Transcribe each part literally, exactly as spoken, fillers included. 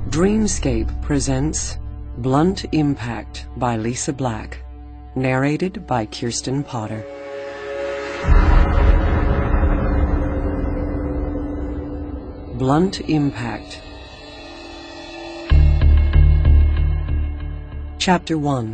Dreamscape presents Blunt Impact by Lisa Black, narrated by Kirsten Potter. Blunt Impact. Chapter one.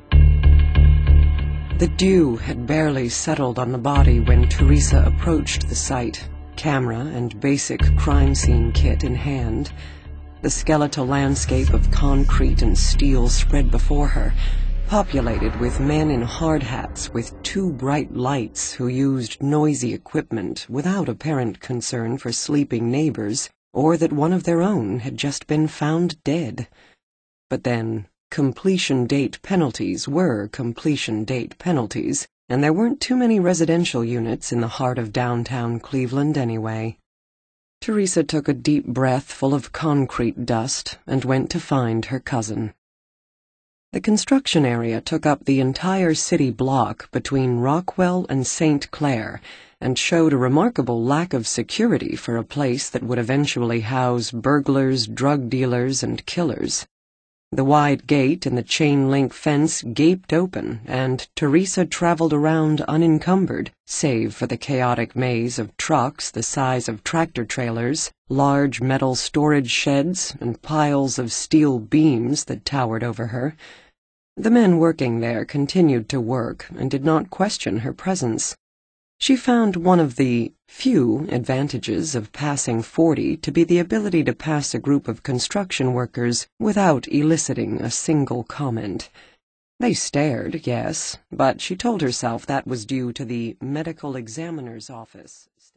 The dew had barely settled on the body when Teresa approached the site, camera and basic crime scene kit in hand. The skeletal landscape of concrete and steel spread before her, populated with men in hard hats with two bright lights who used noisy equipment without apparent concern for sleeping neighbors or that one of their own had just been found dead. But then, completion date penalties were completion date penalties, and there weren't too many residential units in the heart of downtown Cleveland anyway. Teresa took a deep breath full of concrete dust and went to find her cousin. The construction area took up the entire city block between Rockwell and Saint Clair and showed a remarkable lack of security for a place that would eventually house burglars, drug dealers, and killers. The wide gate in the chain-link fence gaped open, and Teresa traveled around unencumbered, save for the chaotic maze of trucks the size of tractor-trailers, large metal storage sheds, and piles of steel beams that towered over her. The men working there continued to work and did not question her presence. She found one of the few advantages of passing forty to be the ability to pass a group of construction workers without eliciting a single comment. They stared, yes, but she told herself that was due to the medical examiner's office.